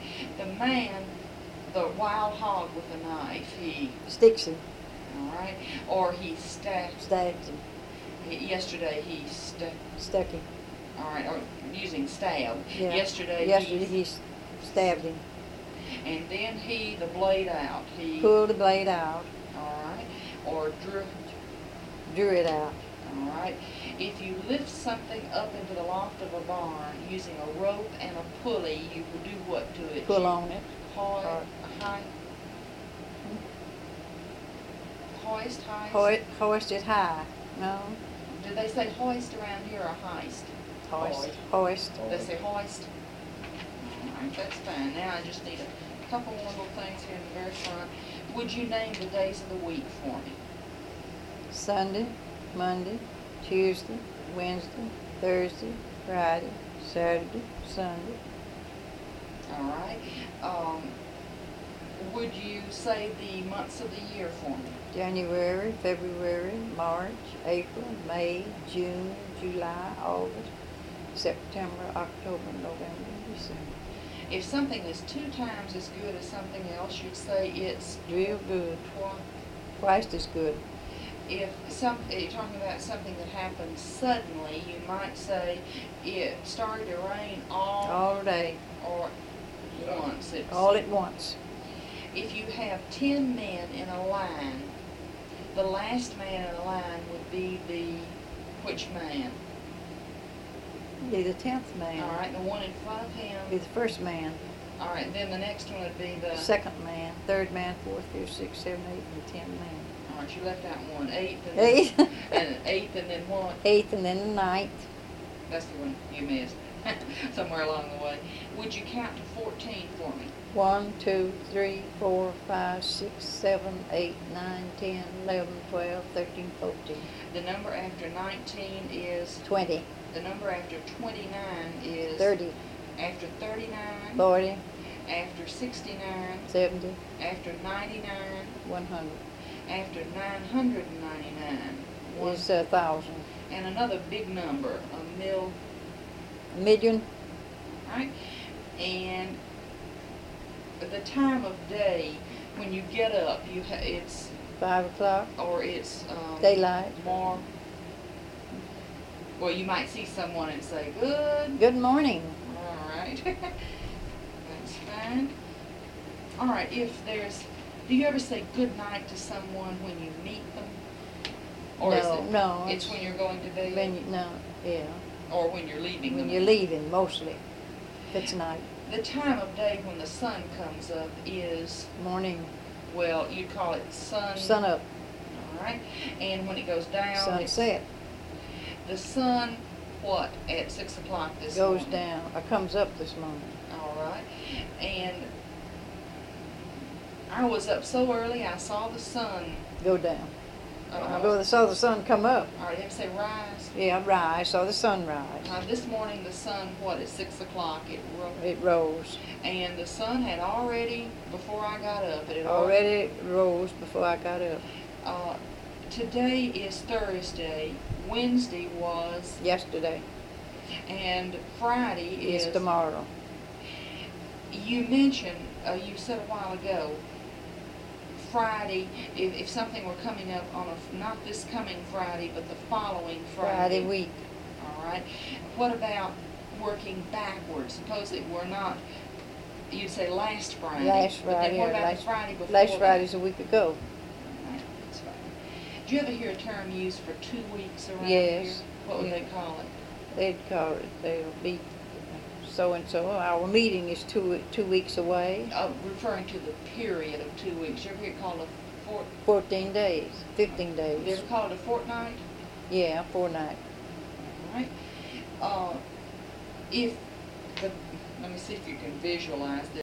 The man, the wild hog with a knife, he, Sticks him. all right, or he stabbed. Stabs him. Yesterday he Stuck him. all right, or using stab. Yeah. Yesterday he stabbed him. and then he, the blade out, he, Pulled the blade out. all right, or Drew it out. all right. If you lift something up into the loft of a barn using a rope and a pulley, you will do what to it? Pull on it. Hoist it high. No. Did they say hoist around here or heist? Hoist. They say hoist? All right, that's fine. Now I just need a couple more little things here in the very front. Would you name the days of the week for me? Sunday, Monday, Tuesday, Wednesday, Thursday, Friday, Saturday, Sunday. All right. Would you say the months of the year for me? January, February, March, April, May, June, July, August, September, October, November, December. If something is 2 times as good as something else, you'd say it's Real good. Twice as good. If you're talking about something that happened suddenly, you might say it started to rain All day. or once. All at once. If you have 10 men in a line, the last man in the line would be which man? Be the 10th man. All right, the one in front of him. Be the first man. All right, then the next one would be the second man, third man, fourth, fifth, sixth, seventh, eighth, and 10th man. All right, you left out one. Eighth. And eighth, and then what? Eighth, and then the ninth. That's the one you missed somewhere along the way. Would you count to 14 for me? 1, 2, 3, 4, 5, 6, 7, 8, 9, 10, 11, 12, 13, 14. The number after 19 is 20. The number after 29 is 30. After 39, 40. After 69, 70. After 99, 100. After 999 is 1,000. And another big number, a million. Right? And the time of day when you get up, it's 5 o'clock. Or it's daylight. More. Well, you might see someone and say, Good morning. All right. That's fine. All right, do you ever say good night to someone when you meet them? Or no. It's when you're going to bed? Yeah. Or when you're leaving When you're leaving, mostly. It's night. The time of day when the sun comes up is? Morning. Well, you'd call it sun. Sun up. All right. And when it goes down? Sunset. The sun, what, at 6 o'clock this morning? Goes down, or comes up this morning. All right. And I was up so early, I saw the sun go down. I saw the sun come up. All right, did it say rise? Yeah, rise. Saw the sun rise. This morning, the sun, at 6 o'clock, it rose. And the sun had already, before I got up, it had already rose before I got up. Today is Thursday. Wednesday was? Yesterday. And Friday is? Tomorrow. You mentioned, you said a while ago, Friday, if something were coming up on not this coming Friday, but the following Friday. Friday week. All right. What about working backwards? Suppose it were not, you'd say last Friday. Last Friday. But then what about the Friday before? Last Friday's a week ago. All right, that's fine. Do you ever hear a term used for 2 weeks around here? Yes. What would they call it? They'd call it, they'll be so-and-so. Our meeting is 2 weeks away. Referring to the period of 2 weeks. You ever hear it called a 14 days, 15 days. You ever call it a fortnight? Yeah, fortnight. All right. Let me see if you can visualize this.